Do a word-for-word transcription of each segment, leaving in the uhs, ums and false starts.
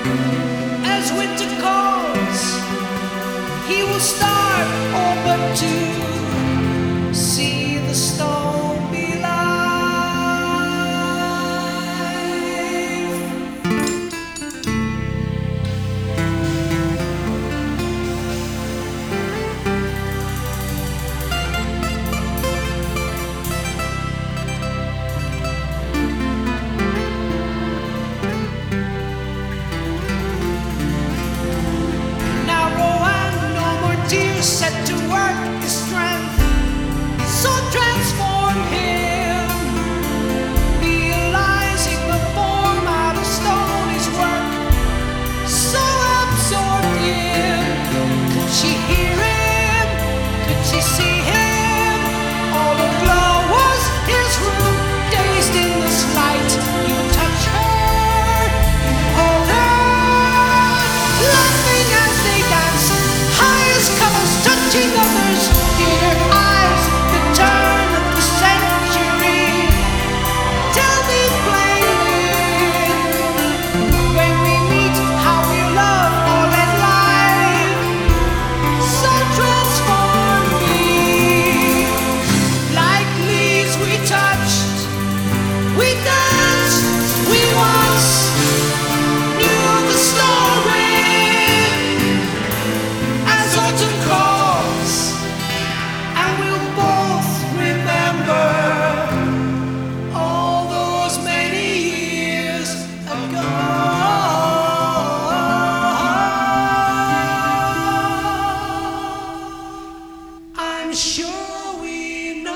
As winter calls, he will start all but to see the stone be live. Set to work his strength, so transform him, realizing the form out of stone his work, so absorbed him. Could she hear him? Could she see him? All aglow was his room, dazed in this light. You would touch her, hold her, laughing as they dance, high as colors touching others, dear eyes, the turn of the century. Tell me plainly, when we meet, how we love all in life. So transform me, like leaves we touched, we danced, we once knew the story. As autumn calls, and we'll both remember all those many years ago. I'm sure we know.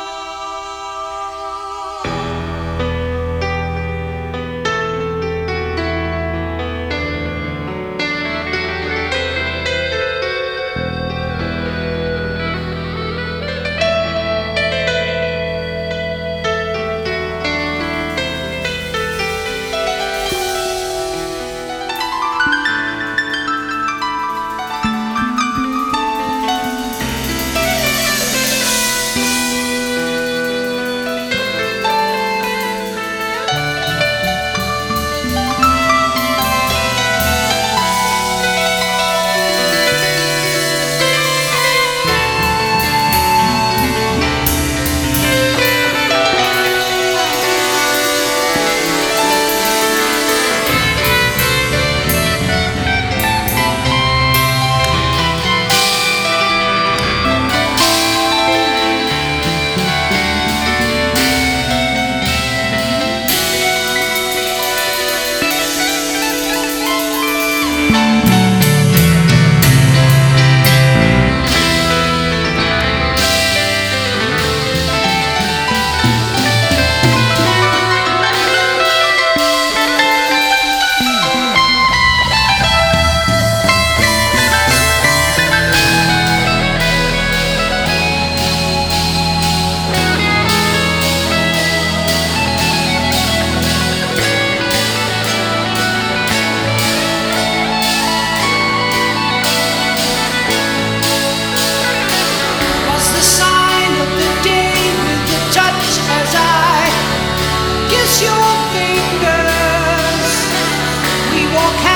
Was the sign of the day with the touch as I kiss your fingers? We walk hand